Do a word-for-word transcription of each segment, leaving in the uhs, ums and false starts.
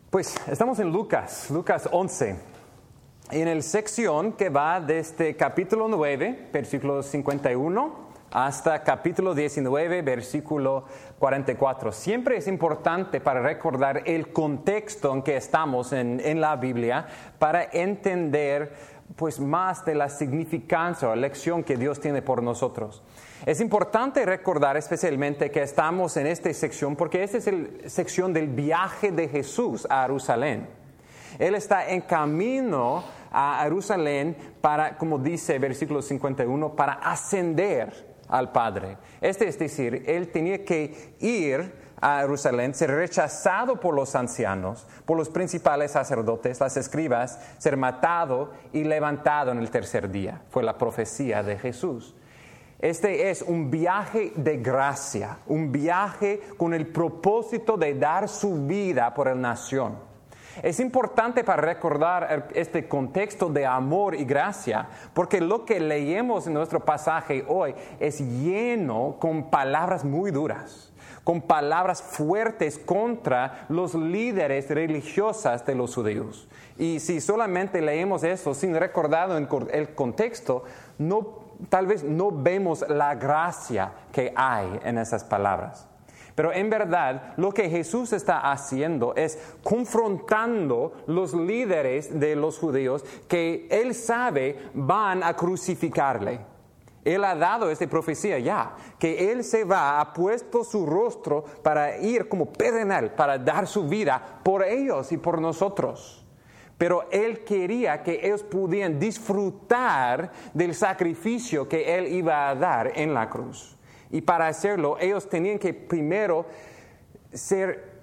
Pues estamos en Lucas, Lucas once, en el sección que va desde capítulo nueve, versículo cincuenta y uno, hasta capítulo diecinueve, versículo cuarenta y cuatro. Siempre es importante para recordar el contexto en que estamos en, en la Biblia para entender pues más de la significancia o lección que Dios tiene por nosotros. Es importante recordar especialmente que estamos en esta sección porque esta es la sección del viaje de Jesús a Jerusalén. Él está en camino a Jerusalén para, como dice versículo cincuenta y uno, para ascender al Padre. Este es decir, Él tenía que ir a Jerusalén, ser rechazado por los ancianos, por los principales sacerdotes, las escribas, ser matado y levantado en el tercer día. Fue la profecía de Jesús. Este es un viaje de gracia, un viaje con el propósito de dar su vida por la nación. Es importante para recordar este contexto de amor y gracia, porque lo que leemos en nuestro pasaje hoy es lleno con palabras muy duras, con palabras fuertes contra los líderes religiosos de los judíos. Y si solamente leemos eso sin recordar el contexto, no, tal vez no vemos la gracia que hay en esas palabras. Pero en verdad, lo que Jesús está haciendo es confrontando los líderes de los judíos que Él sabe van a crucificarle. Él ha dado esta profecía ya, que Él se va, ha puesto su rostro para ir como pedernal, para dar su vida por ellos y por nosotros. Pero Él quería que ellos pudieran disfrutar del sacrificio que Él iba a dar en la cruz. Y para hacerlo, ellos tenían que primero ser,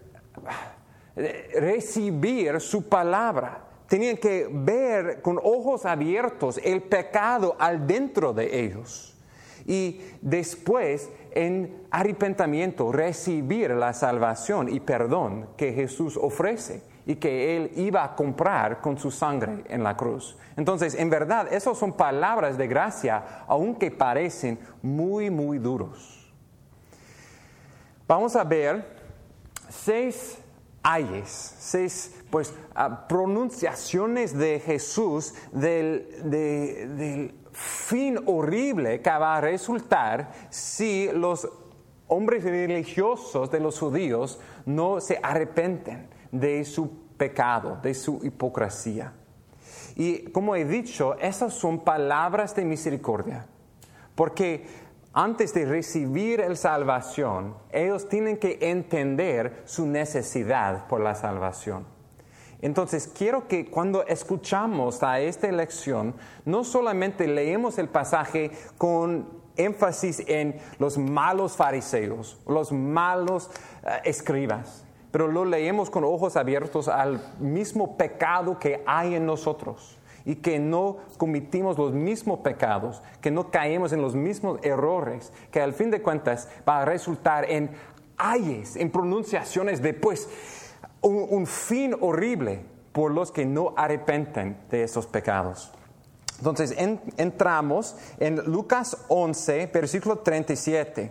recibir su palabra. Tenían que ver con ojos abiertos el pecado al dentro de ellos. Y después, en arrepentimiento, recibir la salvación y perdón que Jesús ofrece y que Él iba a comprar con su sangre en la cruz. Entonces, en verdad, esas son palabras de gracia, aunque parecen muy, muy duros. Vamos a ver seis ayes, seis pues, uh, pronunciaciones de Jesús del, de, del fin horrible que va a resultar si los hombres religiosos de los judíos no se arrepienten de su pecado, de su hipocresía. Y como he dicho, esas son palabras de misericordia, porque antes de recibir la salvación, ellos tienen que entender su necesidad por la salvación. Entonces, quiero que cuando escuchamos a esta lección, no solamente leemos el pasaje con énfasis en los malos fariseos, los malos uh, escribas, pero lo leemos con ojos abiertos al mismo pecado que hay en nosotros y que no cometimos los mismos pecados, que no caemos en los mismos errores, que al fin de cuentas va a resultar en ayes, en pronunciaciones de pues un, un fin horrible por los que no arrepienten de esos pecados. Entonces en, entramos en Lucas once, versículo treinta y siete.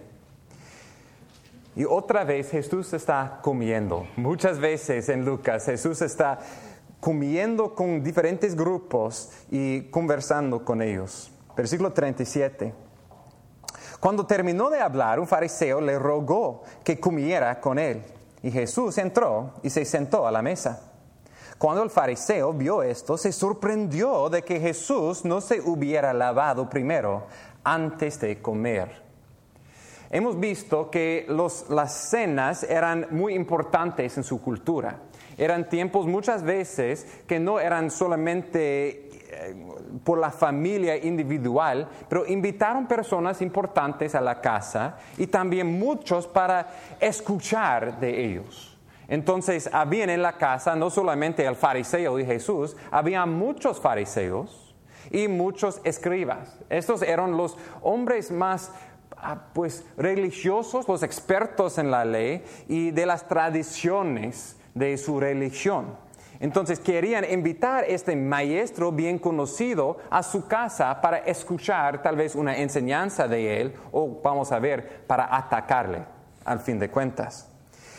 Y otra vez Jesús está comiendo. Muchas veces en Lucas Jesús está comiendo con diferentes grupos y conversando con ellos. Versículo treinta y siete. Cuando terminó de hablar, un fariseo le rogó que comiera con él. Y Jesús entró y se sentó a la mesa. Cuando el fariseo vio esto, se sorprendió de que Jesús no se hubiera lavado primero antes de comer. Hemos visto que los, las cenas eran muy importantes en su cultura. Eran tiempos muchas veces que no eran solamente eh, por la familia individual, pero invitaron personas importantes a la casa y también muchos para escuchar de ellos. Entonces, habían en la casa no solamente el fariseo y Jesús, había muchos fariseos y muchos escribas. Estos eran los hombres más pues religiosos, los expertos en la ley y de las tradiciones de su religión. Entonces querían invitar a este maestro bien conocido a su casa para escuchar tal vez una enseñanza de él o vamos a ver, para atacarle al fin de cuentas.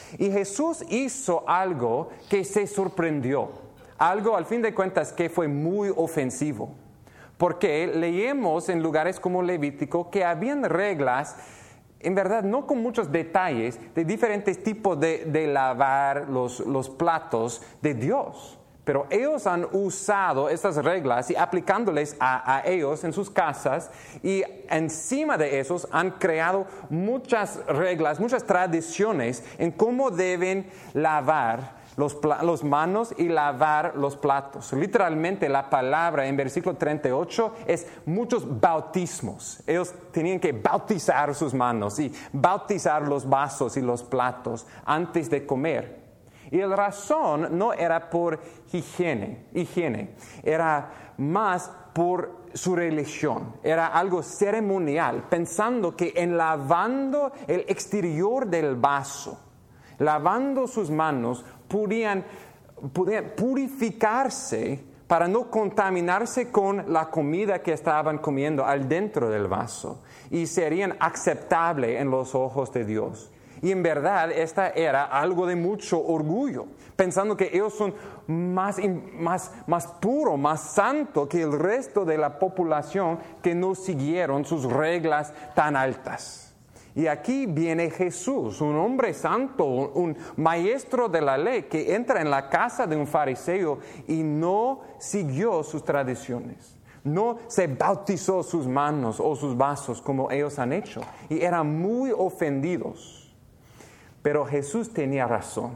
Y Jesús hizo algo que se sorprendió, algo al fin de cuentas que fue muy ofensivo, porque leemos en lugares como Levítico que habían reglas, en verdad no con muchos detalles, de diferentes tipos de, de lavar los, los platos de Dios. Pero ellos han usado estas reglas y aplicándoles a, a ellos en sus casas, y encima de esos han creado muchas reglas, muchas tradiciones en cómo deben lavar los, los manos y lavar los platos. Literalmente la palabra en versículo treinta y ocho es muchos bautismos. Ellos tenían que bautizar sus manos y bautizar los vasos y los platos antes de comer. Y la razón no era por higiene, higiene, era más por su religión, era algo ceremonial, pensando que en lavando el exterior del vaso, lavando sus manos, podían, podían purificarse para no contaminarse con la comida que estaban comiendo al dentro del vaso, y serían aceptables en los ojos de Dios. Y en verdad esta era algo de mucho orgullo, pensando que ellos son más, más, más puro, más santo que el resto de la población que no siguieron sus reglas tan altas. Y aquí viene Jesús, un hombre santo, un maestro de la ley, que entra en la casa de un fariseo y no siguió sus tradiciones. No se bautizó sus manos o sus vasos como ellos han hecho, y eran muy ofendidos. Pero Jesús tenía razón.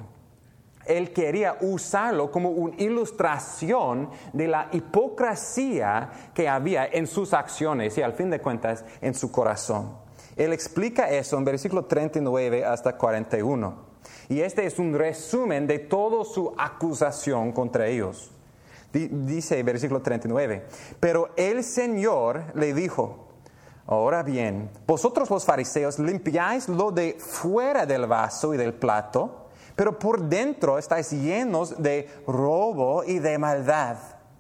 Él quería usarlo como una ilustración de la hipocresía que había en sus acciones y al fin de cuentas en su corazón. Él explica eso en versículo treinta y nueve hasta cuarenta y uno. Y este es un resumen de toda su acusación contra ellos. Dice versículo treinta y nueve, pero el Señor le dijo: ahora bien, vosotros los fariseos limpiáis lo de fuera del vaso y del plato, pero por dentro estáis llenos de robo y de maldad.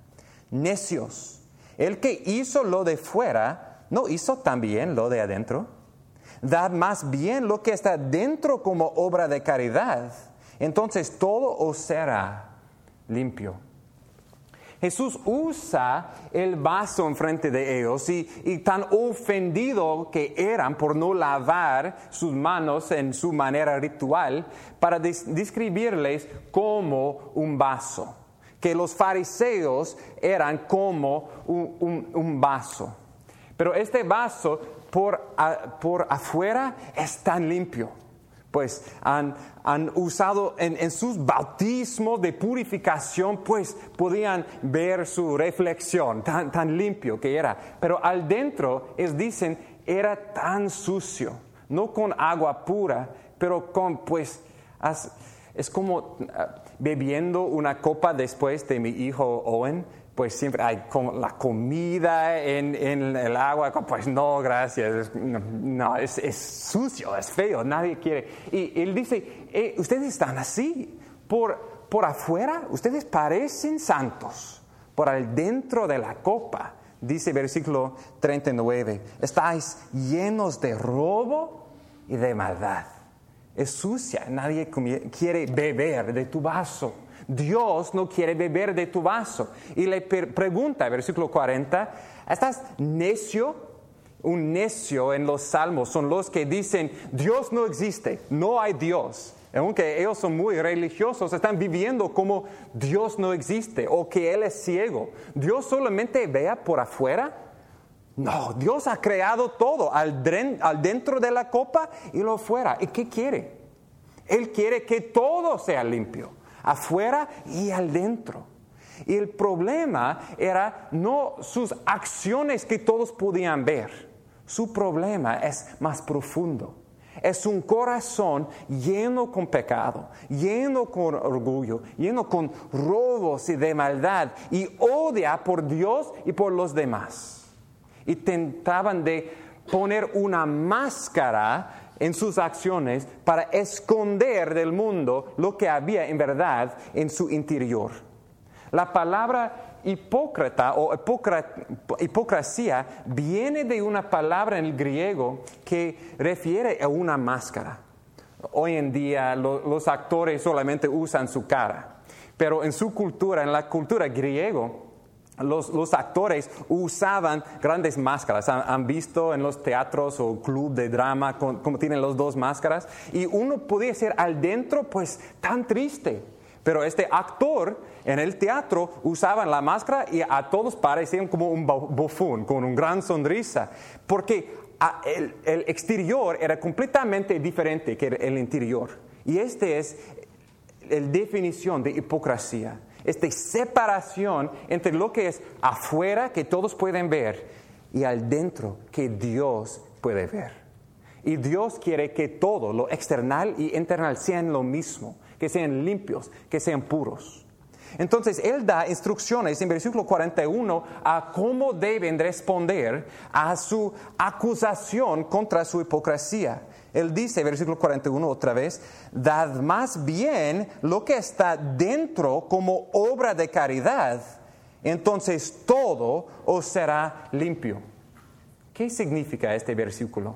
Necios, el que hizo lo de fuera, ¿no hizo también lo de adentro? Dad más bien lo que está dentro como obra de caridad, entonces todo os será limpio. Jesús usa el vaso enfrente de ellos y, y tan ofendido que eran por no lavar sus manos en su manera ritual, para des- describirles como un vaso, que los fariseos eran como un, un, un vaso. Pero este vaso por, a, por afuera es tan limpio. Pues han, han usado en, en sus bautismos de purificación, pues podían ver su reflexión, tan, tan limpio que era. Pero al dentro, ellos dicen, era tan sucio, no con agua pura, pero con, pues, as, es como uh, bebiendo una copa después de mi hijo Owen. Pues siempre hay como la comida en, en el agua, pues no, gracias, no, no es, es sucio, es feo, nadie quiere. Y él dice, eh, ustedes están así, por, por afuera, ustedes parecen santos, por al dentro de la copa, dice versículo treinta y nueve, estáis llenos de robo y de maldad. Es sucia, nadie quiere beber de tu vaso. Dios no quiere beber de tu vaso. Y le per- pregunta, versículo cuarenta, ¿estás necio? Un necio en los salmos son los que dicen, Dios no existe, no hay Dios. Aunque ellos son muy religiosos, están viviendo como Dios no existe o que Él es ciego. ¿Dios solamente vea por afuera? No, Dios ha creado todo, al, dren- al dentro de la copa y lo fuera. ¿Y qué quiere? Él quiere que todo sea limpio, afuera y al dentro. Y el problema era no sus acciones que todos podían ver. Su problema es más profundo. Es un corazón lleno con pecado, lleno con orgullo, lleno con robos y de maldad, y odia por Dios y por los demás. Y tentaban de poner una máscara en sus acciones para esconder del mundo lo que había en verdad en su interior. La palabra hipócrita o hipocresía viene de una palabra en el griego que refiere a una máscara. hoy en día lo, los actores solamente usan su cara. Pero en su cultura, en la cultura griega, los, los actores usaban grandes máscaras. ¿Han, han visto en los teatros o club de drama como tienen las dos máscaras? Y uno podía ser al dentro pues tan triste. Pero este actor en el teatro usaban la máscara y a todos parecían como un bufón, con una gran sonrisa. Porque el, el exterior era completamente diferente que el interior. Y este es la definición de hipocresía. Esta separación entre lo que es afuera, que todos pueden ver, y al dentro, que Dios puede ver. Y Dios quiere que todo, lo external y internal, sean lo mismo, que sean limpios, que sean puros. Entonces, Él da instrucciones en versículo cuarenta y uno a cómo deben responder a su acusación contra su hipocresía. Él dice, versículo cuarenta y uno otra vez, dad más bien lo que está dentro como obra de caridad, entonces todo os será limpio. ¿Qué significa este versículo?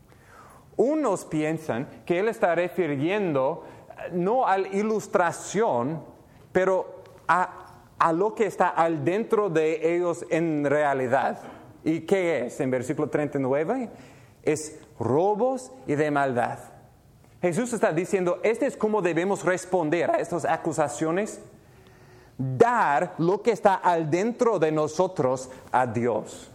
Unos piensan que Él está refiriendo no a la ilustración, pero a, a lo que está al dentro de ellos en realidad. ¿Y qué es? En versículo treinta y nueve es robos y de maldad. Jesús está diciendo, este es cómo debemos responder a estas acusaciones. Dar lo que está al dentro de nosotros a Dios.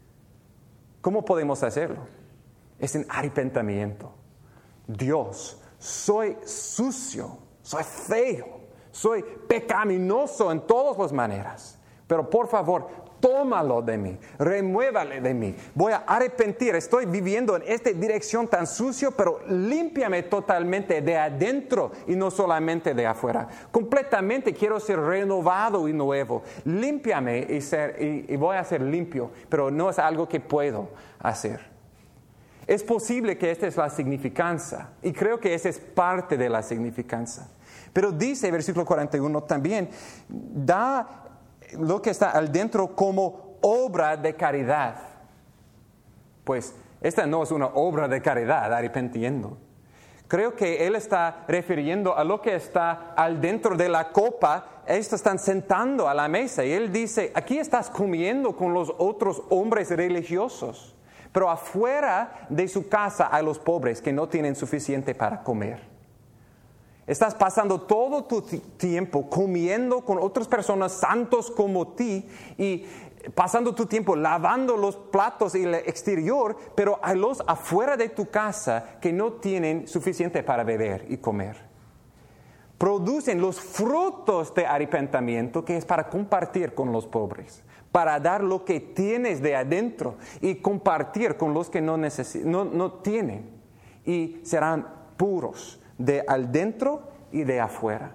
¿Cómo podemos hacerlo? Es en arrepentimiento. Dios, soy sucio, soy feo, soy pecaminoso en todas las maneras. Pero por favor, tómalo de mí, remuévale de mí. Voy a arrepentir, estoy viviendo en esta dirección tan sucio, pero límpiame totalmente de adentro y no solamente de afuera. Completamente quiero ser renovado y nuevo. Límpiame y, ser, y, y voy a ser limpio, pero no es algo que puedo hacer. Es posible que esta es la significancia, y creo que esa es parte de la significancia. Pero dice, versículo cuarenta y uno también, da lo que está al dentro como obra de caridad. Pues esta no es una obra de caridad, arrepentiendo. Creo que Él está refiriendo a lo que está al dentro de la copa. Estos están sentando a la mesa y Él dice, aquí estás comiendo con los otros hombres religiosos. Pero afuera de su casa hay los pobres que no tienen suficiente para comer. Estás pasando todo tu tiempo comiendo con otras personas santos como ti y pasando tu tiempo lavando los platos y el exterior, pero hay los afuera de tu casa que no tienen suficiente para beber y comer. Producen los frutos de arrepentimiento que es para compartir con los pobres, para dar lo que tienes de adentro y compartir con los que no, necesi- no, no tienen. Y serán puros de al dentro y de afuera.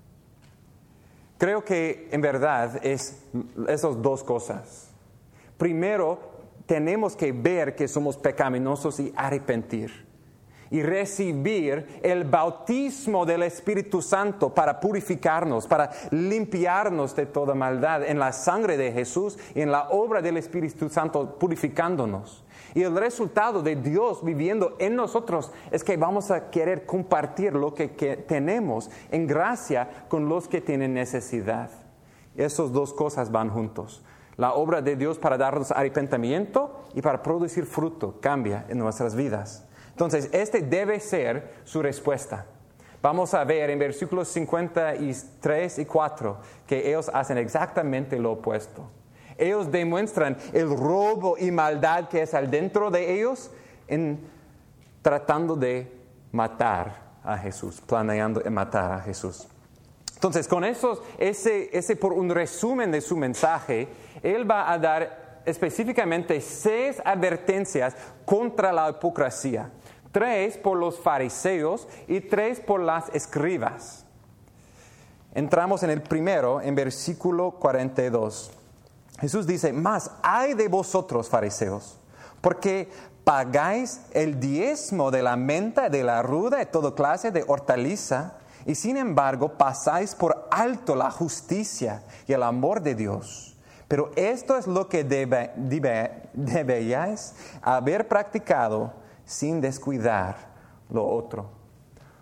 Creo que en verdad es esas dos cosas. Primero, tenemos que ver que somos pecaminosos y arrepentir. Y recibir el bautismo del Espíritu Santo para purificarnos, para limpiarnos de toda maldad en la sangre de Jesús y en la obra del Espíritu Santo purificándonos. Y el resultado de Dios viviendo en nosotros es que vamos a querer compartir lo que, que tenemos en gracia con los que tienen necesidad. Esas dos cosas van juntos. La obra de Dios para darnos arrepentimiento y para producir fruto cambia en nuestras vidas. Entonces, este debe ser su respuesta. Vamos a ver en versículos cincuenta y tres y cuatro que ellos hacen exactamente lo opuesto. Ellos demuestran el robo y maldad que es al dentro de ellos en tratando de matar a Jesús, planeando matar a Jesús. Entonces, con eso, ese, ese por un resumen de su mensaje, él va a dar específicamente seis advertencias contra la hipocresía. Tres por los fariseos y tres por las escribas. Entramos en el primero, en versículo cuarenta y dos. Jesús dice, mas ay de vosotros, fariseos, porque pagáis el diezmo de la menta, de la ruda, de toda clase de hortaliza, y sin embargo pasáis por alto la justicia y el amor de Dios. Pero esto es lo que debe, debe, debíais haber practicado sin descuidar lo otro.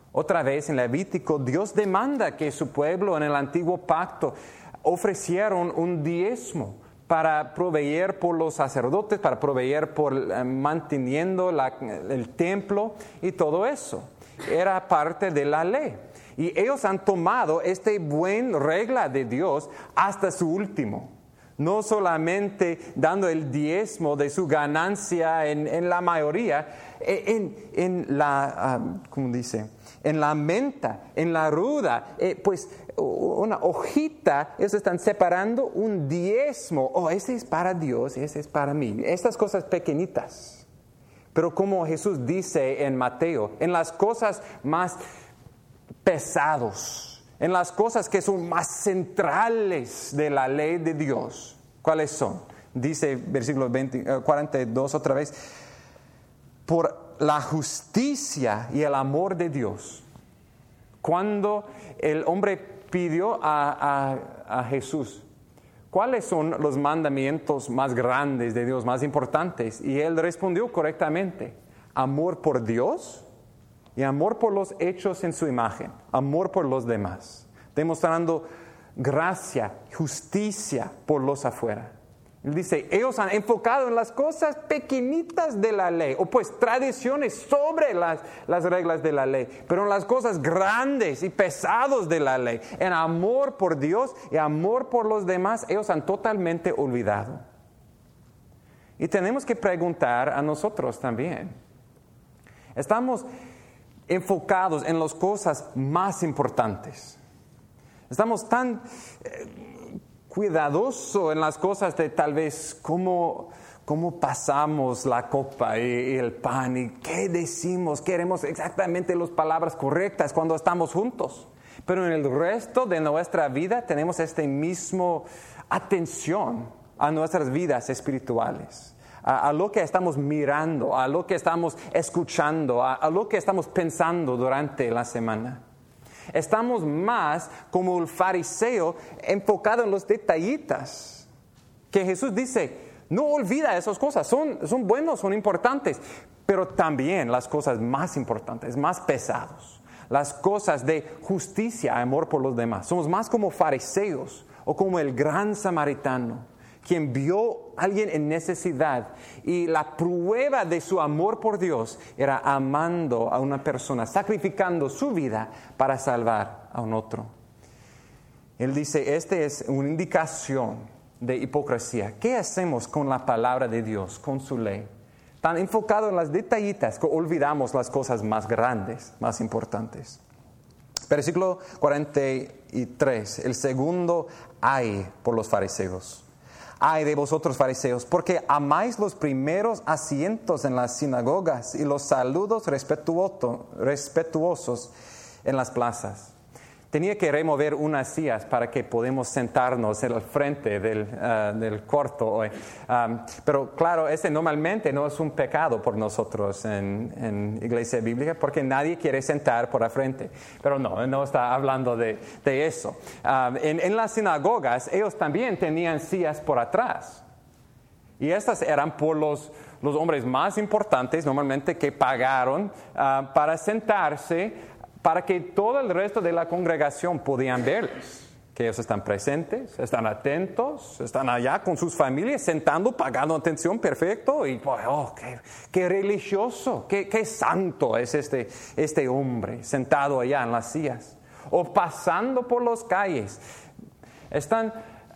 Otra vez en Levítico, Dios demanda que su pueblo en el antiguo pacto ofrecieron un diezmo para proveer por los sacerdotes, para proveer por eh, manteniendo la, el templo y todo eso. Era parte de la ley. Y ellos han tomado esta buena regla de Dios hasta su último. No solamente dando el diezmo de su ganancia en, en la mayoría, en, en la, uh, ¿cómo dice? En la menta, en la ruda, eh, pues una hojita, ellos están separando un diezmo. Oh, ese es para Dios, ese es para mí. Estas cosas pequeñitas. Pero como Jesús dice en Mateo, en las cosas más pesados, en las cosas que son más centrales de la ley de Dios. ¿Cuáles son? Dice versículo veinte, cuarenta y dos otra vez, por la justicia y el amor de Dios. Cuando el hombre pidió a, a, a Jesús, ¿cuáles son los mandamientos más grandes de Dios, más importantes? Y él respondió correctamente, amor por Dios y amor por los hechos en su imagen, amor por los demás, demostrando gracia, justicia por los afuera. Él dice, ellos han enfocado en las cosas pequeñitas de la ley, o pues tradiciones sobre las, las reglas de la ley, pero en las cosas grandes y pesadas de la ley, en amor por Dios y amor por los demás, ellos han totalmente olvidado. Y tenemos que preguntar a nosotros también, ¿estamos enfocados en las cosas más importantes? Estamos tan eh, cuidadosos en las cosas de tal vez cómo, cómo pasamos la copa y, y el pan y qué decimos, queremos exactamente las palabras correctas cuando estamos juntos. Pero en el resto de nuestra vida tenemos esta misma atención a nuestras vidas espirituales. A, a lo que estamos mirando, a lo que estamos escuchando, a, a lo que estamos pensando durante la semana. Estamos más como el fariseo enfocado en los detallitas. Que Jesús dice, no olvida esas cosas, son, son buenos, son importantes, pero también las cosas más importantes, más pesadas, las cosas de justicia, amor por los demás. Somos más como fariseos o como el gran samaritano, quien vio a alguien en necesidad y la prueba de su amor por Dios era amando a una persona, sacrificando su vida para salvar a un otro. Él dice, esta es una indicación de hipocresía. ¿Qué hacemos con la palabra de Dios, con su ley? Tan enfocado en las detallitas que olvidamos las cosas más grandes, más importantes. Versículo cuarenta y tres, el segundo ay por los fariseos. Ay de vosotros fariseos, porque amáis los primeros asientos en las sinagogas y los saludos respetuoso, respetuosos en las plazas. Tenía que remover unas sillas para que podamos sentarnos en el frente del, uh, del cuarto hoy. Um, pero claro, ese normalmente no es un pecado por nosotros en, en Iglesia Bíblica, porque nadie quiere sentar por la frente. Pero no, no está hablando de, de eso. Um, en, en las sinagogas, ellos también tenían sillas por atrás. Y estas eran por los, los hombres más importantes, normalmente, que pagaron uh, para sentarse, para que todo el resto de la congregación podían verles, que ellos están presentes, están atentos, están allá con sus familias, sentando, pagando atención, perfecto, y oh, qué, qué religioso, qué, qué santo es este, este hombre sentado allá en las sillas, o pasando por las calles, están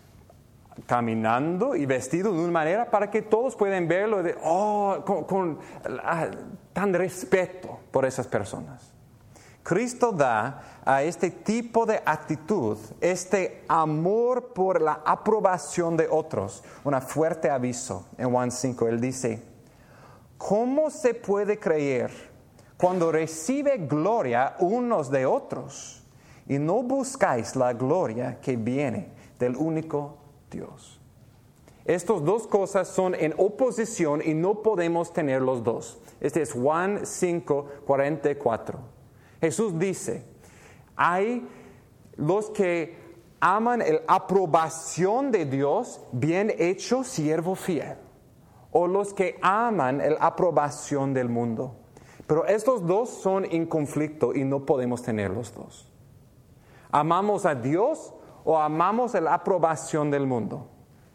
caminando y vestidos de una manera para que todos puedan verlo, de, oh, con, con ah, tan respeto por esas personas. Cristo da a este tipo de actitud, este amor por la aprobación de otros, un fuerte aviso. En Juan cinco, Él dice, ¿cómo se puede creer cuando recibe gloria unos de otros y no buscáis la gloria que viene del único Dios? Estas dos cosas son en oposición y no podemos tener los dos. Este es Juan cinco, cuarenta y cuatro. Jesús dice, hay los que aman la aprobación de Dios, bien hecho, siervo fiel, o los que aman la aprobación del mundo. Pero estos dos son en conflicto y no podemos tener los dos. ¿Amamos a Dios o amamos la aprobación del mundo?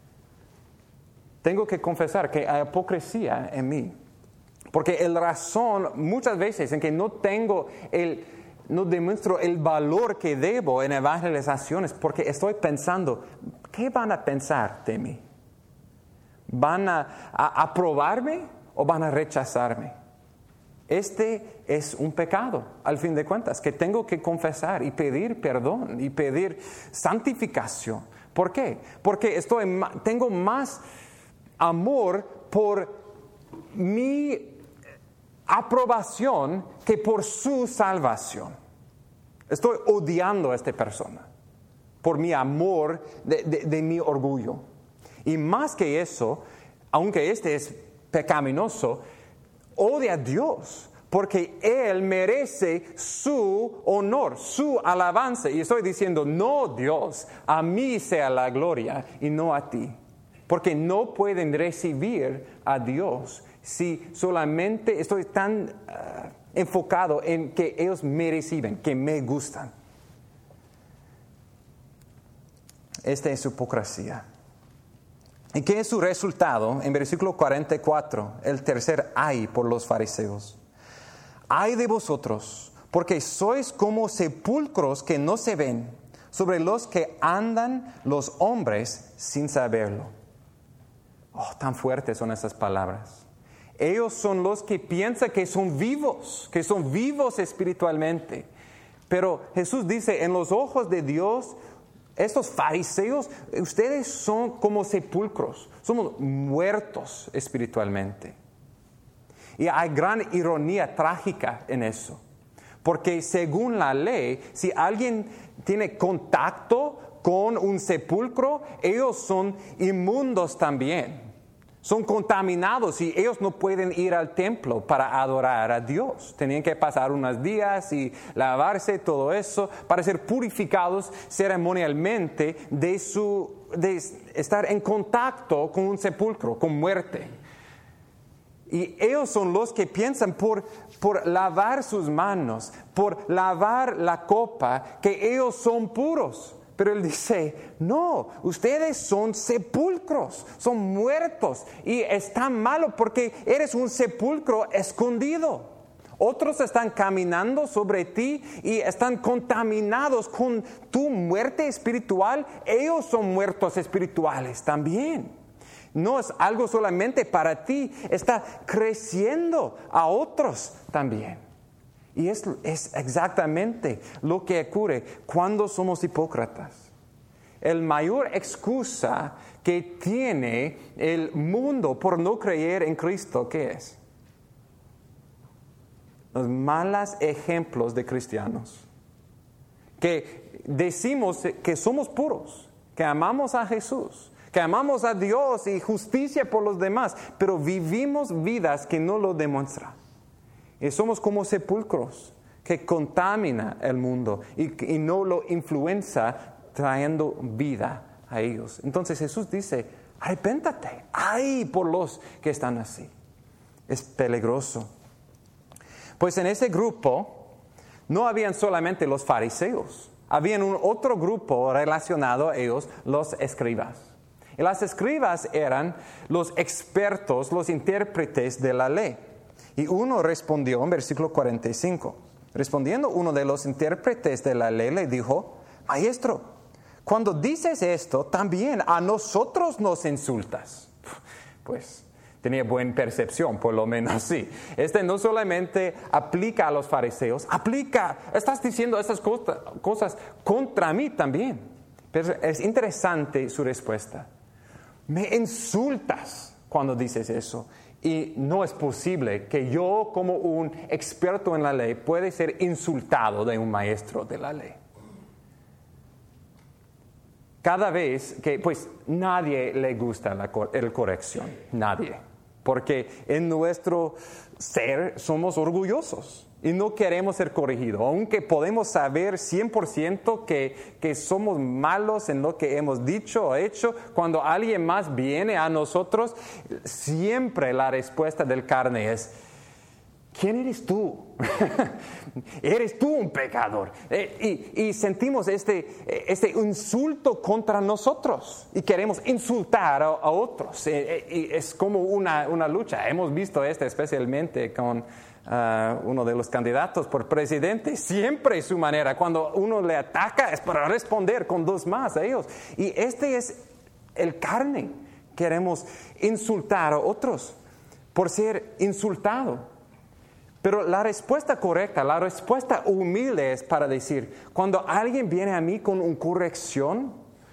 Tengo que confesar que hay hipocresía en mí. Porque la razón muchas veces en que no tengo el, no demuestro el valor que debo en evangelización es porque estoy pensando, ¿qué van a pensar de mí? ¿Van a, a aprobarme o van a rechazarme? Este es un pecado, al fin de cuentas, que tengo que confesar y pedir perdón y pedir santificación. ¿Por qué? Porque estoy, tengo más amor por mi aprobación que por su salvación. Estoy odiando a esta persona por mi amor de, de, de mi orgullo. Y más que eso, aunque este es pecaminoso, odia a Dios porque Él merece su honor, su alabanza. Y estoy diciendo, no, Dios, a mí sea la gloria y no a ti. Porque no pueden recibir a Dios si solamente estoy tan uh, enfocado en que ellos me reciben, que me gustan. Esta es su hipocresía. ¿Y qué es su resultado? En versículo cuarenta y cuatro, el tercer ay por los fariseos. Ay de vosotros, porque sois como sepulcros que no se ven, sobre los que andan los hombres sin saberlo. Oh, tan fuertes son esas palabras. Ellos son los que piensan que son vivos, que son vivos espiritualmente. Pero Jesús dice, en los ojos de Dios, estos fariseos, ustedes son como sepulcros, somos muertos espiritualmente. Y hay gran ironía trágica en eso. Porque según la ley, si alguien tiene contacto con un sepulcro, ellos son inmundos también. Son contaminados y ellos no pueden ir al templo para adorar a Dios. Tenían que pasar unos días y lavarse, todo eso, para ser purificados ceremonialmente de, su, de estar en contacto con un sepulcro, con muerte. Y ellos son los que piensan por, por lavar sus manos, por lavar la copa, que ellos son puros. Pero Él dice, no, ustedes son sepulcros, son muertos. Y es tan malo porque eres un sepulcro escondido. Otros están caminando sobre ti y están contaminados con tu muerte espiritual. Ellos son muertos espirituales también. No es algo solamente para ti, está creciendo a otros también. Y es, es exactamente lo que ocurre cuando somos hipócritas. La mayor excusa que tiene el mundo por no creer en Cristo, ¿qué es? Los malos ejemplos de cristianos. Que decimos que somos puros, que amamos a Jesús, que amamos a Dios y justicia por los demás, pero vivimos vidas que no lo demuestran. Y somos como sepulcros que contamina el mundo y, y no lo influencia trayendo vida a ellos. Entonces Jesús dice, arrepéntate, ay por los que están así. Es peligroso. Pues en ese grupo no habían solamente los fariseos, habían un otro grupo relacionado a ellos, los escribas. Y los escribas eran los expertos, los intérpretes de la ley. Y uno respondió en versículo cuarenta y cinco. Respondiendo uno de los intérpretes de la ley le dijo, Maestro, cuando dices esto, también a nosotros nos insultas. Pues tenía buena percepción, por lo menos sí. Este no solamente aplica a los fariseos, aplica, estás diciendo estas cosas contra mí también. Pero es interesante su respuesta. Me insultas cuando dices eso. Y no es posible que yo, como un experto en la ley, pueda ser insultado de un maestro de la ley. Cada vez que, pues, nadie le gusta la, la corrección, nadie. Porque en nuestro ser somos orgullosos y no queremos ser corregidos. Aunque podemos saber cien por ciento que, que somos malos en lo que hemos dicho o hecho, cuando alguien más viene a nosotros, siempre la respuesta del carne es, ¿quién eres tú? Eres tú un pecador. Eh, y, y sentimos este, este insulto contra nosotros y queremos insultar a, a otros. Eh, eh, y es como una, una lucha. Hemos visto esto especialmente con uh, uno de los candidatos por presidente. Siempre su manera, cuando uno le ataca, es para responder con dos más a ellos. Y este es el carne. Queremos insultar a otros por ser insultado. Pero la respuesta correcta, la respuesta humilde es para decir, cuando alguien viene a mí con una corrección,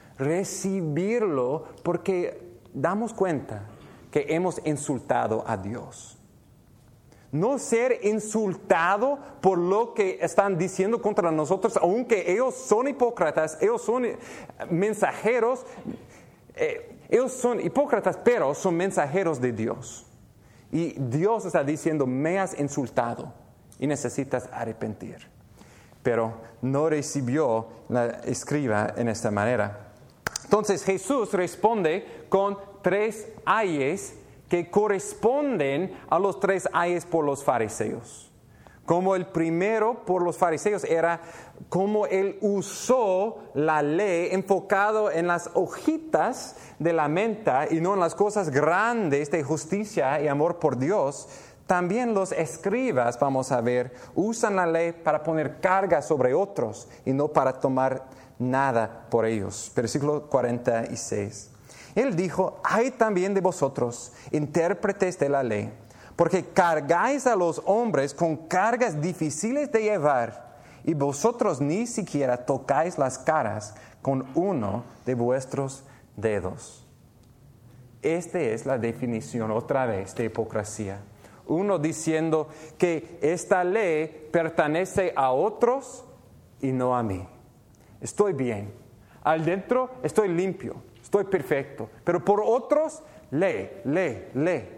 recibirlo porque damos cuenta que hemos insultado a Dios. No ser insultado por lo que están diciendo contra nosotros, aunque ellos son hipócritas, ellos son mensajeros, eh, ellos son hipócritas, pero son mensajeros de Dios. Y Dios está diciendo, me has insultado y necesitas arrepentir. Pero no recibió la escriba en esta manera. Entonces Jesús responde con tres ayes que corresponden a los tres ayes por los fariseos. Como el primero por los fariseos era como él usó la ley enfocado en las hojitas de la menta y no en las cosas grandes de justicia y amor por Dios. También los escribas, vamos a ver, usan la ley para poner carga sobre otros y no para tomar nada por ellos. Versículo cuarenta y seis. Él dijo, hay también de vosotros, intérpretes de la ley, porque cargáis a los hombres con cargas difíciles de llevar, y vosotros ni siquiera tocáis las caras con uno de vuestros dedos. Esta es la definición otra vez de hipocresía. Uno diciendo que esta ley pertenece a otros y no a mí. Estoy bien. Al dentro estoy limpio, estoy perfecto. Pero por otros, ley, ley, ley.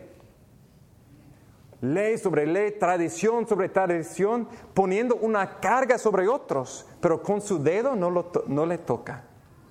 Ley sobre ley, tradición sobre tradición, poniendo una carga sobre otros, pero con su dedo no, lo to- no le toca.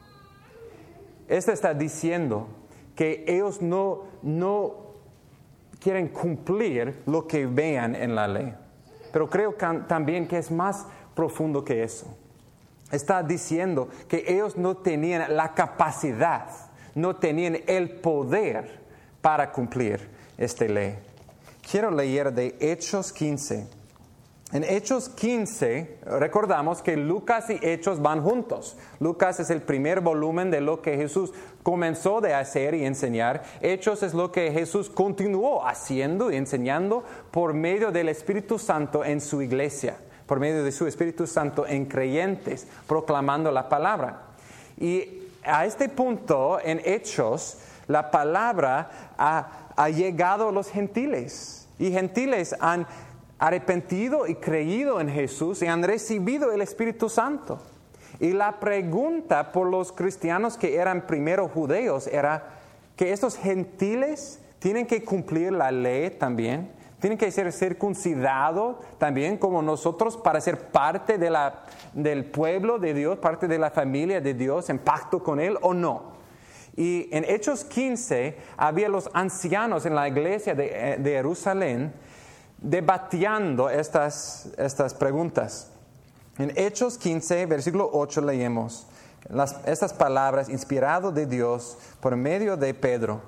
Este está diciendo que ellos no, no quieren cumplir lo que vean en la ley. Pero creo que también que es más profundo que eso. Está diciendo que ellos no tenían la capacidad, no tenían el poder para cumplir esta ley. Quiero leer de Hechos quince. En Hechos quince, recordamos que Lucas y Hechos van juntos. Lucas es el primer volumen de lo que Jesús comenzó de hacer y enseñar. Hechos es lo que Jesús continuó haciendo y enseñando por medio del Espíritu Santo en su iglesia, por medio de su Espíritu Santo en creyentes, proclamando la palabra. Y a este punto, en Hechos, la palabra ha, ha llegado a los gentiles. Y gentiles han arrepentido y creído en Jesús y han recibido el Espíritu Santo. Y la pregunta por los cristianos que eran primero judeos era que estos gentiles tienen que cumplir la ley también, tienen que ser circuncidados también como nosotros para ser parte de la, del pueblo de Dios, parte de la familia de Dios, en pacto con Él o no. Y en Hechos quince había los ancianos en la iglesia de, de Jerusalén debatiendo estas, estas preguntas. En Hechos quince, versículo ocho, leemos las, estas palabras inspiradas de Dios por medio de Pedro.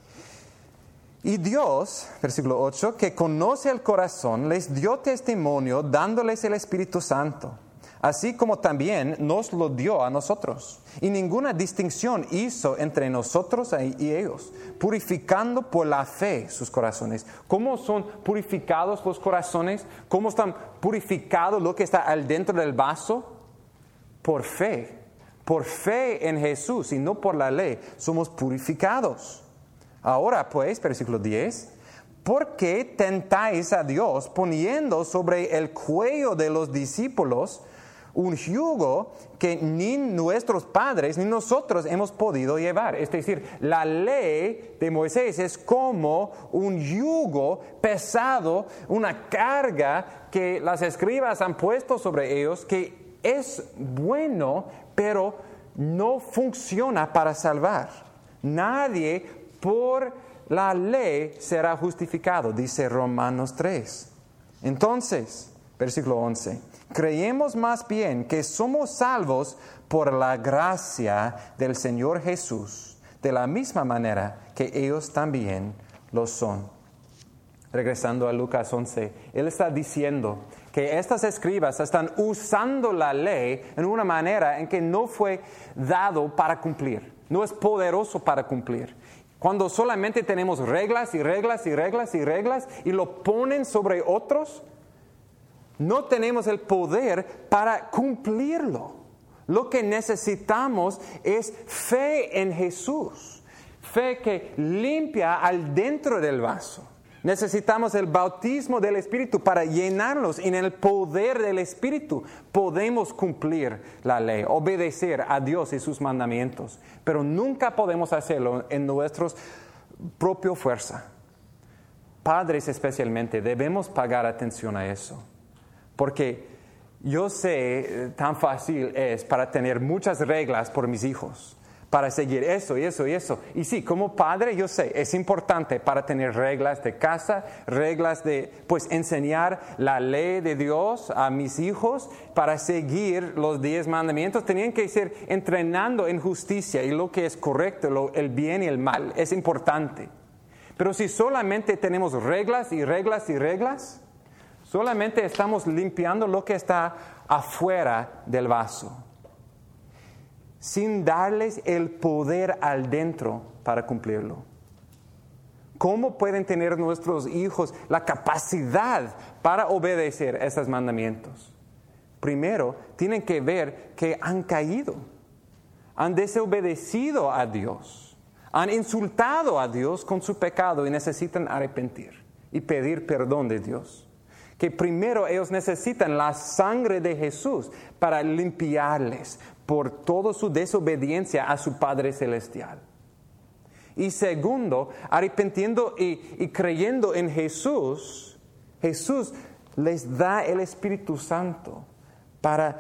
Y Dios, versículo ocho, que conoce el corazón, les dio testimonio dándoles el Espíritu Santo, así como también nos lo dio a nosotros. Y ninguna distinción hizo entre nosotros y ellos, purificando por la fe sus corazones. ¿Cómo son purificados los corazones? ¿Cómo están purificados lo que está al dentro del vaso? Por fe. Por fe en Jesús y no por la ley somos purificados. Ahora pues, versículo diez, ¿por qué tentáis a Dios poniendo sobre el cuello de los discípulos un yugo que ni nuestros padres ni nosotros hemos podido llevar? Es decir, la ley de Moisés es como un yugo pesado, una carga que las escribas han puesto sobre ellos, que es bueno, pero no funciona para salvar. Nadie por la ley será justificado, dice Romanos tres. Entonces, versículo once, creemos más bien que somos salvos por la gracia del Señor Jesús, de la misma manera que ellos también lo son. Regresando a Lucas once, él está diciendo que estas escribas están usando la ley en una manera en que no fue dado para cumplir, no es poderoso para cumplir. Cuando solamente tenemos reglas y reglas y reglas y reglas y lo ponen sobre otros, no tenemos el poder para cumplirlo. Lo que necesitamos es fe en Jesús, fe que limpia al dentro del vaso. Necesitamos el bautismo del Espíritu para llenarnos. Y en el poder del Espíritu podemos cumplir la ley, obedecer a Dios y sus mandamientos. Pero nunca podemos hacerlo en nuestra propia fuerza. Padres especialmente, debemos pagar atención a eso. Porque yo sé tan fácil es para tener muchas reglas por mis hijos, para seguir eso y eso y eso. Y sí, como padre yo sé, es importante para tener reglas de casa, reglas de, pues, enseñar la ley de Dios a mis hijos, para seguir los diez mandamientos. Tenían que ser entrenando en justicia y lo que es correcto, lo, el bien y el mal, es importante. Pero si solamente tenemos reglas y reglas y reglas, solamente estamos limpiando lo que está afuera del vaso, sin darles el poder al dentro para cumplirlo. ¿Cómo pueden tener nuestros hijos la capacidad para obedecer esos mandamientos? Primero, tienen que ver que han caído, han desobedecido a Dios, han insultado a Dios con su pecado y necesitan arrepentir y pedir perdón de Dios. Que primero ellos necesitan la sangre de Jesús para limpiarles por toda su desobediencia a su Padre Celestial. Y segundo, arrepentiendo y, y creyendo en Jesús, Jesús les da el Espíritu Santo para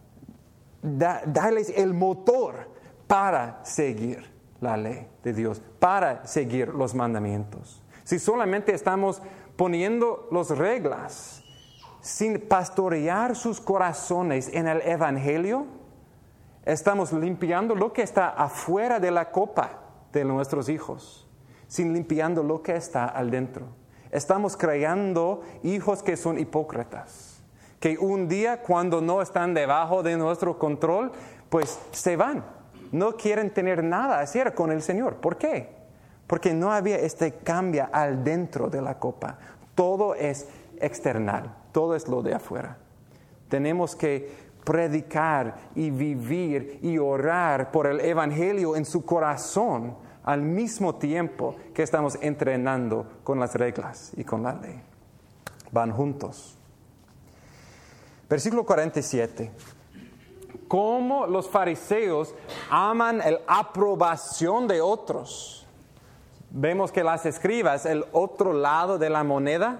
da, darles el motor para seguir la ley de Dios, para seguir los mandamientos. Si solamente estamos poniendo las reglas sin pastorear sus corazones en el Evangelio, estamos limpiando lo que está afuera de la copa de nuestros hijos, sin limpiando lo que está al dentro. Estamos creando hijos que son hipócritas, que un día cuando no están debajo de nuestro control, pues se van. No quieren tener nada que hacer con el Señor. ¿Por qué? Porque no había este cambio al dentro de la copa. Todo es external, todo es lo de afuera. Tenemos que predicar y vivir y orar por el Evangelio en su corazón al mismo tiempo que estamos entrenando con las reglas y con la ley. Van juntos. Versículo cuarenta y siete. Cómo los fariseos aman la aprobación de otros. Vemos que las escribas, el otro lado de la moneda,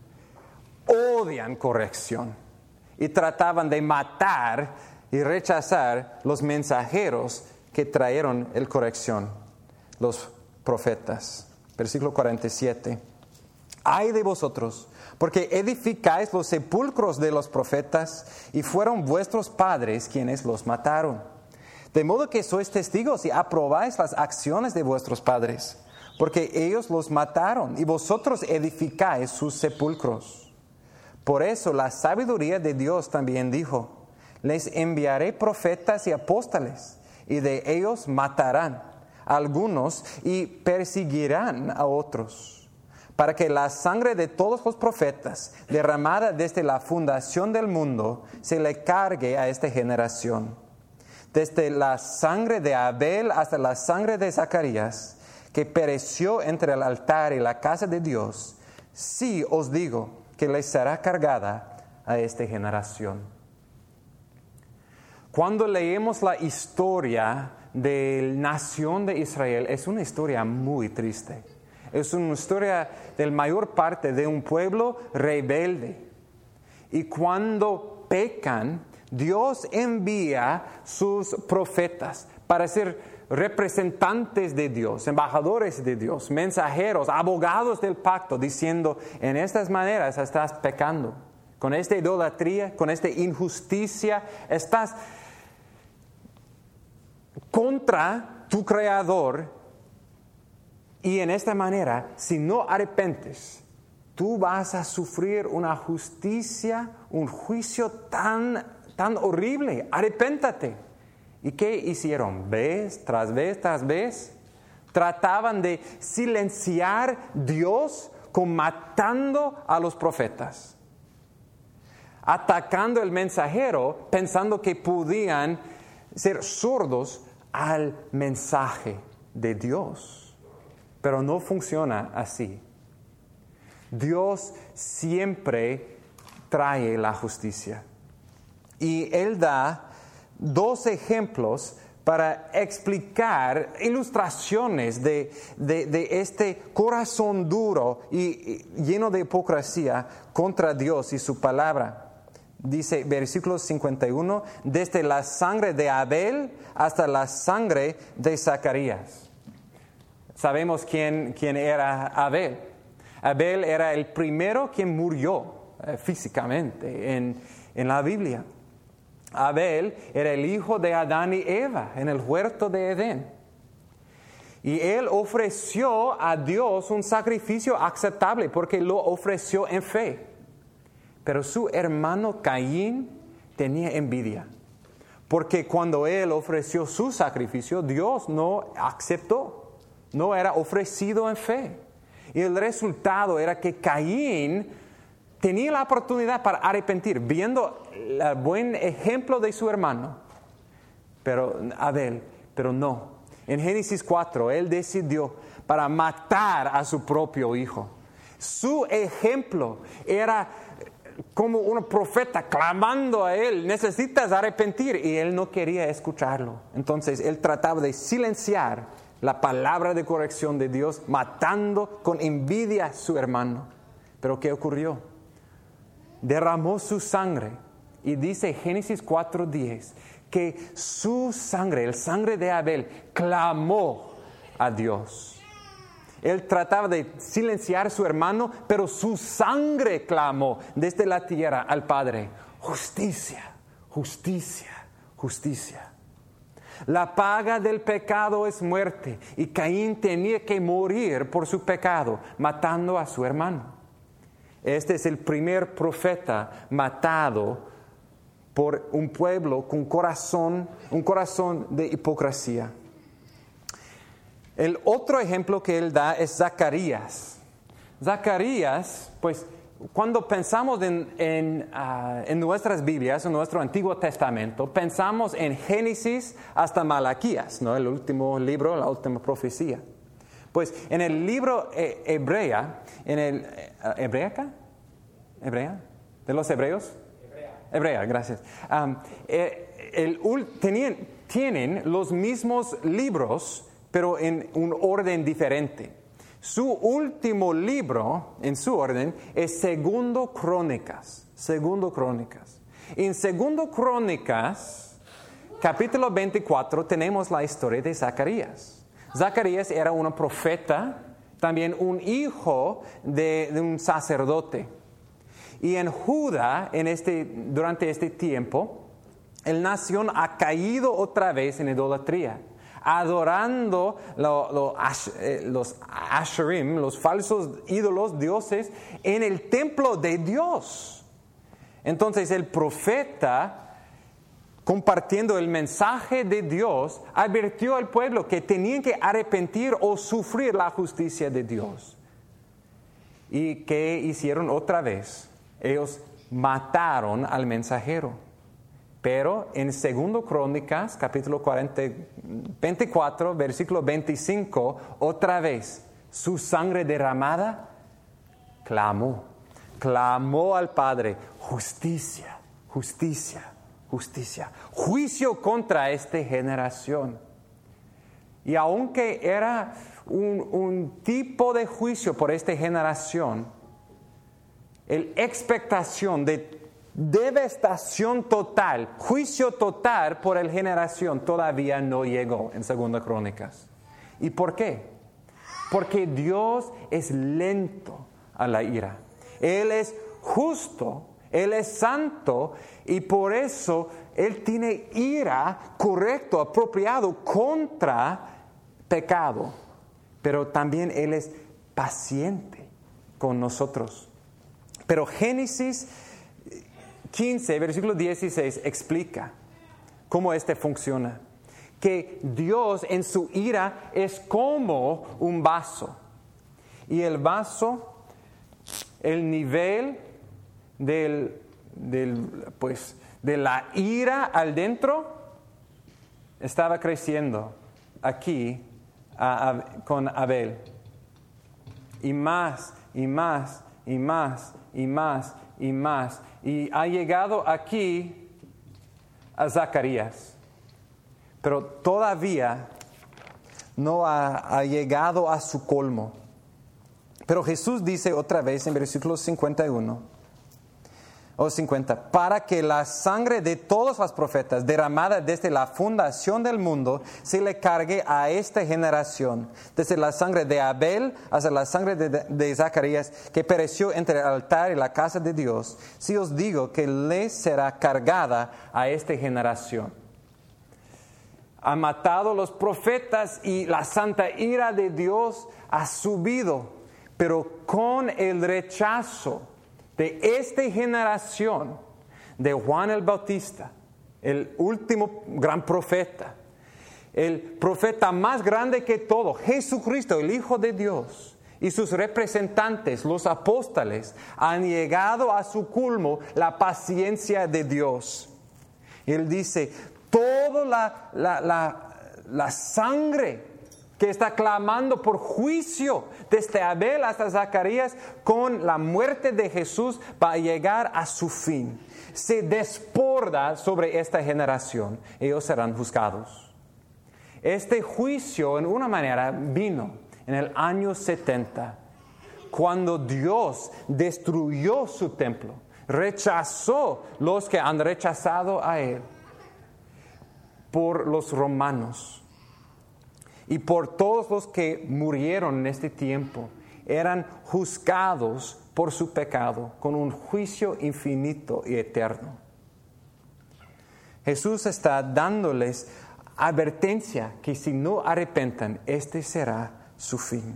odian corrección y trataban de matar y rechazar los mensajeros que trajeron la corrección, los profetas. Versículo cuarenta y siete. Ay de vosotros, porque edificáis los sepulcros de los profetas y fueron vuestros padres quienes los mataron. De modo que sois testigos y aprobáis las acciones de vuestros padres, porque ellos los mataron y vosotros edificáis sus sepulcros. Por eso la sabiduría de Dios también dijo: les enviaré profetas y apóstoles, y de ellos matarán a algunos y perseguirán a otros, para que la sangre de todos los profetas, derramada desde la fundación del mundo, se le cargue a esta generación. Desde la sangre de Abel hasta la sangre de Zacarías, que pereció entre el altar y la casa de Dios, sí os digo que les será cargada a esta generación. Cuando leemos la historia de la nación de Israel, es una historia muy triste. Es una historia de la mayor parte de un pueblo rebelde. Y cuando pecan, Dios envía sus profetas para ser representantes de Dios, embajadores de Dios, mensajeros, abogados del pacto, diciendo, en estas maneras estás pecando. Con esta idolatría, con esta injusticia, estás contra tu Creador. Y en esta manera, si no arrepentes, tú vas a sufrir una justicia, un juicio tan, tan horrible. Arrepéntate. ¿Y qué hicieron? Vez tras vez tras vez. Trataban de silenciar a Dios con matando a los profetas. Atacando al mensajero, pensando que podían ser sordos al mensaje de Dios. Pero no funciona así. Dios siempre trae la justicia. Y Él da dos ejemplos para explicar ilustraciones de, de, de este corazón duro y, y lleno de hipocresía contra Dios y su palabra. Dice versículo cincuenta y uno, desde la sangre de Abel hasta la sangre de Zacarías. Sabemos quién, quién era Abel. Abel era el primero quien murió eh, físicamente en, en la Biblia. Abel era el hijo de Adán y Eva en el huerto de Edén. Y él ofreció a Dios un sacrificio aceptable porque lo ofreció en fe. Pero su hermano Caín tenía envidia. Porque cuando él ofreció su sacrificio, Dios no aceptó. No era ofrecido en fe. Y el resultado era que Caín tenía la oportunidad para arrepentir, viendo el buen ejemplo de su hermano. Pero Abel, pero no. En Génesis cuatro, él decidió para matar a su propio hijo. Su ejemplo era como un profeta clamando a él, necesitas arrepentir, y él no quería escucharlo. Entonces él trataba de silenciar la palabra de corrección de Dios, matando con envidia a su hermano. Pero ¿qué ocurrió? Derramó su sangre, y dice Génesis cuatro diez que su sangre, el sangre de Abel, clamó a Dios. Él trataba de silenciar a su hermano, pero su sangre clamó desde la tierra al Padre: justicia, justicia, justicia. La paga del pecado es muerte, y Caín tenía que morir por su pecado, matando a su hermano. Este es el primer profeta matado por un pueblo con corazón, un corazón de hipocresía. El otro ejemplo que él da es Zacarías. Zacarías, pues, cuando pensamos en, en, uh, en nuestras Biblias, en nuestro Antiguo Testamento, pensamos en Génesis hasta Malaquías, ¿no? El último libro, la última profecía. Pues en el libro eh, Hebrea, en el eh, ¿Hebreaca? ¿Hebrea? ¿De los hebreos? Hebrea. Hebrea, gracias. Um, eh, el, tenían, tienen los mismos libros, pero en un orden diferente. Su último libro, en su orden, es Segundo Crónicas. Segundo Crónicas. En Segundo Crónicas, capítulo veinticuatro, tenemos la historia de Zacarías. Zacarías era un profeta, también un hijo de, de un sacerdote. Y en Judá, en este, durante este tiempo, la nación ha caído otra vez en idolatría, adorando lo, lo, eh, los Asherim, los falsos ídolos, dioses, en el templo de Dios. Entonces el profeta, compartiendo el mensaje de Dios, advirtió al pueblo que tenían que arrepentir o sufrir la justicia de Dios. ¿Y qué hicieron otra vez? Ellos mataron al mensajero. Pero en Segundo Crónicas, capítulo cuarenta, veinticuatro, versículo veinticinco, otra vez, su sangre derramada, clamó, clamó al Padre: justicia, justicia, justicia, juicio contra esta generación. Y aunque era un, un tipo de juicio por esta generación, la expectación de devastación total, juicio total por la generación todavía no llegó en Segunda Crónicas. ¿Y por qué? Porque Dios es lento a la ira. Él es justo, Él es santo y por eso Él tiene ira correcto, apropiado contra pecado. Pero también Él es paciente con nosotros. Pero Génesis quince, versículo dieciséis, explica cómo este funciona. Que Dios en su ira es como un vaso. Y el vaso, el nivel del, del, pues, de la ira al dentro, estaba creciendo aquí a, a, con Abel. Y más, y más, y más, y más, y más. Y ha llegado aquí a Zacarías. Pero todavía no ha, ha llegado a su colmo. Pero Jesús dice otra vez en versículo cincuenta y uno o cincuenta, para que la sangre de todos los profetas derramada desde la fundación del mundo se le cargue a esta generación, desde la sangre de Abel hasta la sangre de, de, de Zacarías, que pereció entre el altar y la casa de Dios. Si os digo que le será cargada a esta generación. Ha matado a los profetas y la santa ira de Dios ha subido, pero con el rechazo de esta generación de Juan el Bautista, el último gran profeta, el profeta más grande que todo, Jesucristo, el Hijo de Dios, y sus representantes, los apóstoles, han llegado a su culmo la paciencia de Dios. Y Él dice, toda la, la, la, la sangre que está clamando por juicio desde Abel hasta Zacarías, con la muerte de Jesús va a llegar a su fin. Se desborda sobre esta generación. Ellos serán juzgados. Este juicio, en una manera, vino en el año setenta, cuando Dios destruyó su templo, rechazó los que han rechazado a Él por los romanos y por todos los que murieron en este tiempo. Eran juzgados por su pecado con un juicio infinito y eterno. Jesús está dándoles advertencia que si no arrepentan, este será su fin.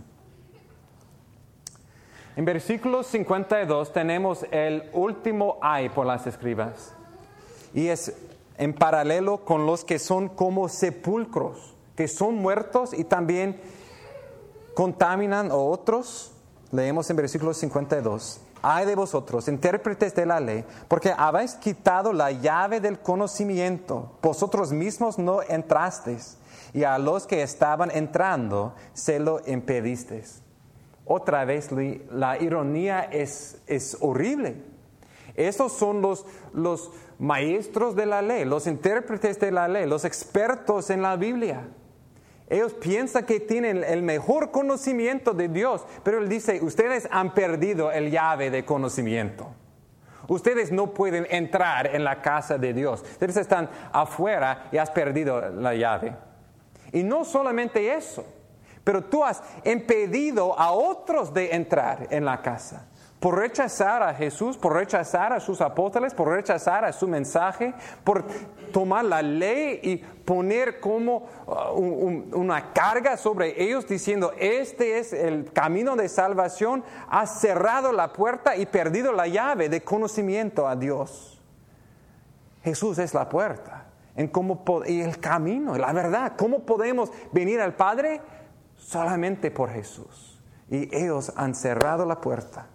En versículo cincuenta y dos tenemos el último ay por las escribas. Y es en paralelo con los que son como sepulcros, que son muertos y también contaminan a otros. Leemos en versículo cincuenta y dos. Ay de vosotros, intérpretes de la ley, porque habéis quitado la llave del conocimiento. Vosotros mismos no entrasteis, y a los que estaban entrando se lo impedisteis. Otra vez la ironía es, es horrible. Estos son los, los maestros de la ley, los intérpretes de la ley, los expertos en la Biblia. Ellos piensan que tienen el mejor conocimiento de Dios, pero Él dice, ustedes han perdido el llave de conocimiento. Ustedes no pueden entrar en la casa de Dios. Ustedes están afuera y has perdido la llave. Y no solamente eso, pero tú has impedido a otros de entrar en la casa. Por rechazar a Jesús, por rechazar a sus apóstoles, por rechazar a su mensaje, por tomar la ley y poner como uh, un, un, una carga sobre ellos diciendo, este es el camino de salvación, has cerrado la puerta y perdido la llave de conocimiento a Dios. Jesús es la puerta en cómo, y el camino, la verdad. ¿Cómo podemos venir al Padre? Solamente por Jesús. Y ellos han cerrado la puerta.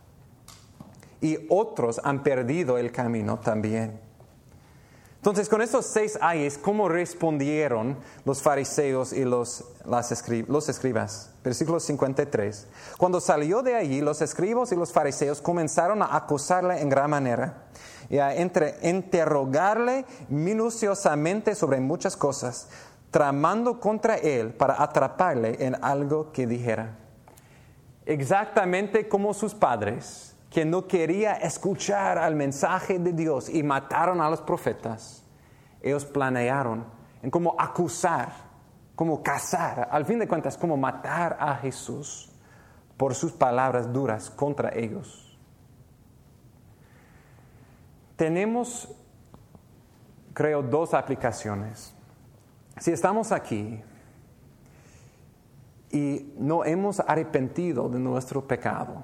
Y otros han perdido el camino también. Entonces, con estos seis ayes, ¿cómo respondieron los fariseos y los, las escri- los escribas? Versículo cincuenta y tres. Cuando salió de allí, los escribas y los fariseos comenzaron a acosarle en gran manera y a entre, interrogarle minuciosamente sobre muchas cosas, tramando contra él para atraparle en algo que dijera. Exactamente como sus padres que no quería escuchar al mensaje de Dios y mataron a los profetas, ellos planearon en cómo acusar, cómo cazar, al fin de cuentas, cómo matar a Jesús por sus palabras duras contra ellos. Tenemos, creo, dos aplicaciones. Si estamos aquí y no hemos arrepentido de nuestro pecado,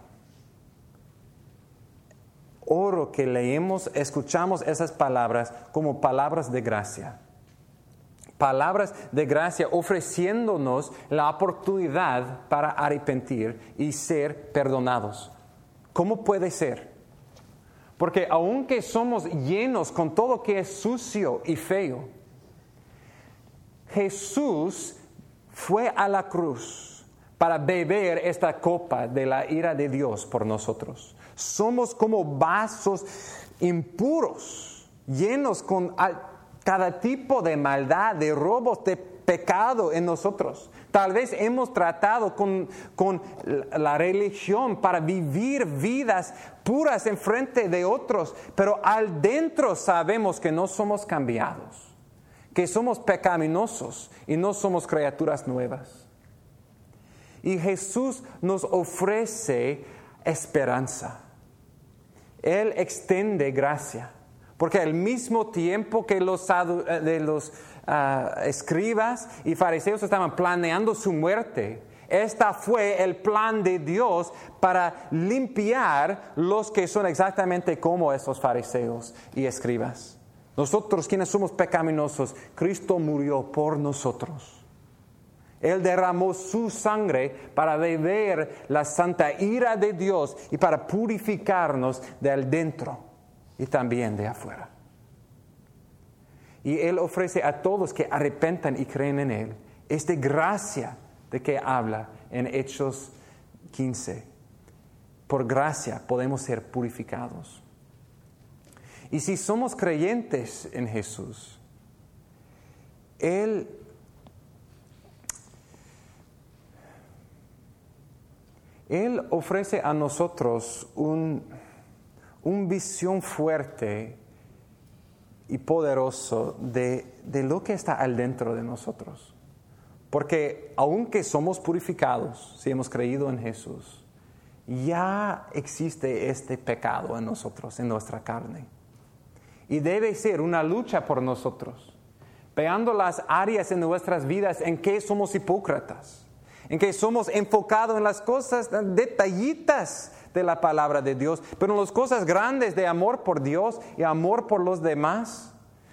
oro que leemos, escuchamos esas palabras como palabras de gracia. Palabras de gracia ofreciéndonos la oportunidad para arrepentir y ser perdonados. ¿Cómo puede ser? Porque aunque somos llenos con todo que es sucio y feo, Jesús fue a la cruz para beber esta copa de la ira de Dios por nosotros. Somos como vasos impuros, llenos con cada tipo de maldad, de robos, de pecado en nosotros. Tal vez hemos tratado con, con la religión para vivir vidas puras en frente de otros, pero al dentro sabemos que no somos cambiados, que somos pecaminosos y no somos criaturas nuevas. Y Jesús nos ofrece esperanza. Él extiende gracia, porque al mismo tiempo que los, de los uh, escribas y fariseos estaban planeando su muerte, este fue el plan de Dios para limpiar los que son exactamente como esos fariseos y escribas. Nosotros, quienes somos pecaminosos, Cristo murió por nosotros. Él derramó su sangre para beber la santa ira de Dios y para purificarnos del dentro y también de afuera. Y Él ofrece a todos que arrepentan y creen en Él esta gracia de que habla en Hechos quince. Por gracia podemos ser purificados. Y si somos creyentes en Jesús, Él Él ofrece a nosotros un, un visión fuerte y poderoso de, de lo que está al dentro de nosotros. Porque aunque somos purificados, si hemos creído en Jesús, ya existe este pecado en nosotros, en nuestra carne. Y debe ser una lucha por nosotros, veando las áreas en nuestras vidas en que somos hipócritas, en que somos enfocados en las cosas detallitas de la palabra de Dios, pero en las cosas grandes de amor por Dios y amor por los demás,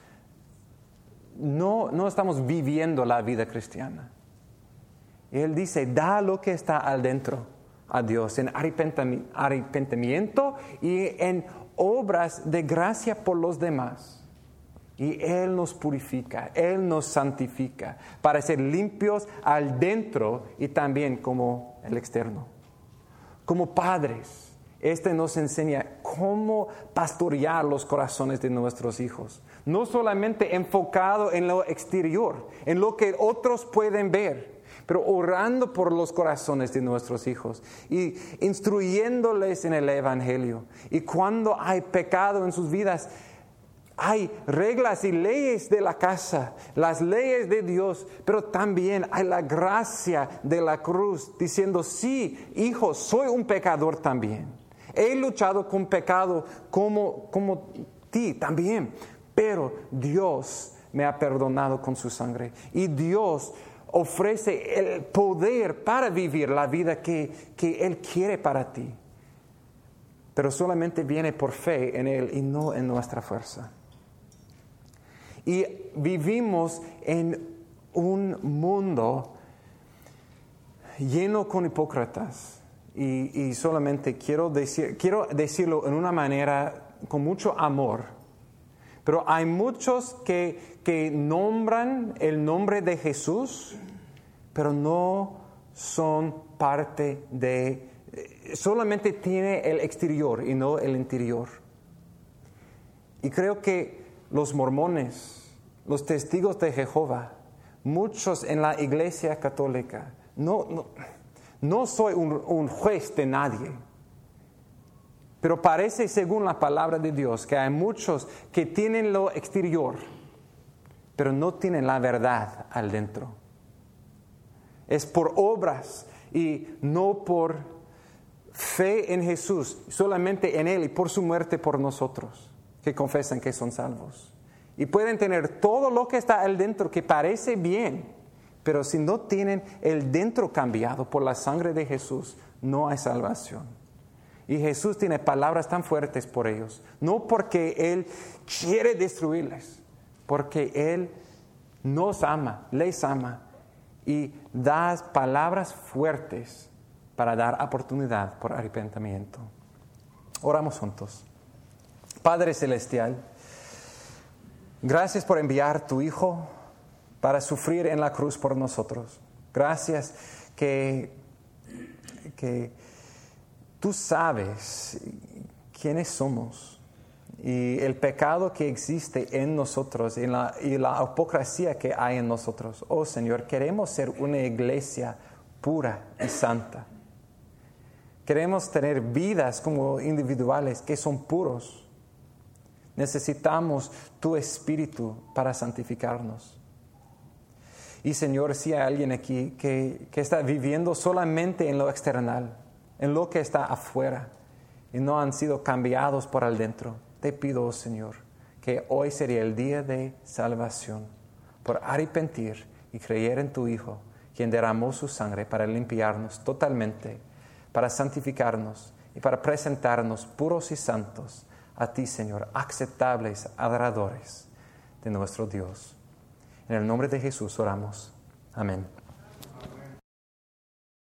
no, no estamos viviendo la vida cristiana. Y Él dice, da lo que está al dentro a Dios, en arrepentimiento y en obras de gracia por los demás. Y Él nos purifica, Él nos santifica para ser limpios al dentro y también como el externo. Como padres, este nos enseña cómo pastorear los corazones de nuestros hijos. No solamente enfocado en lo exterior, en lo que otros pueden ver, pero orando por los corazones de nuestros hijos y instruyéndoles en el Evangelio. Y cuando hay pecado en sus vidas, hay reglas y leyes de la casa, las leyes de Dios, pero también hay la gracia de la cruz diciendo, sí, hijo, soy un pecador también. He luchado con pecado como, como ti también, pero Dios me ha perdonado con su sangre y Dios ofrece el poder para vivir la vida que, que Él quiere para ti. Pero solamente viene por fe en Él y no en nuestra fuerza. Y vivimos en un mundo lleno con hipócritas. Y, y solamente quiero, decir, quiero decirlo en una manera con mucho amor. Pero hay muchos que, que nombran el nombre de Jesús, pero no son parte de... Solamente tiene el exterior y no el interior. Y creo que los mormones, los testigos de Jehová, muchos en la iglesia católica, no, no, no soy un, un juez de nadie, Pero parece, según la palabra de Dios, que hay muchos que tienen lo exterior, pero no tienen la verdad al dentro. Es por obras y no por fe en Jesús, solamente en Él y por su muerte por nosotros, que confesan que son salvos. Y pueden tener todo lo que está al dentro, que parece bien, pero si no tienen el dentro cambiado por la sangre de Jesús, no hay salvación. Y Jesús tiene palabras tan fuertes por ellos, no porque Él quiere destruirles, porque Él nos ama, les ama y da palabras fuertes para dar oportunidad por arrepentimiento. Oramos juntos. Padre Celestial, gracias por enviar tu Hijo para sufrir en la cruz por nosotros. Gracias que, que tú sabes quiénes somos y el pecado que existe en nosotros y la, y la hipocresía que hay en nosotros. Oh Señor, queremos ser una iglesia pura y santa. Queremos tener vidas como individuales que son puros. Necesitamos tu Espíritu para santificarnos. Y Señor, si hay alguien aquí que, que está viviendo solamente en lo external, en lo que está afuera, y no han sido cambiados por adentro, te pido, oh Señor, que hoy sería el día de salvación, por arrepentir y creer en tu Hijo, quien derramó su sangre para limpiarnos totalmente, para santificarnos y para presentarnos puros y santos a ti, Señor, aceptables, adoradores de nuestro Dios. En el nombre de Jesús oramos. Amén.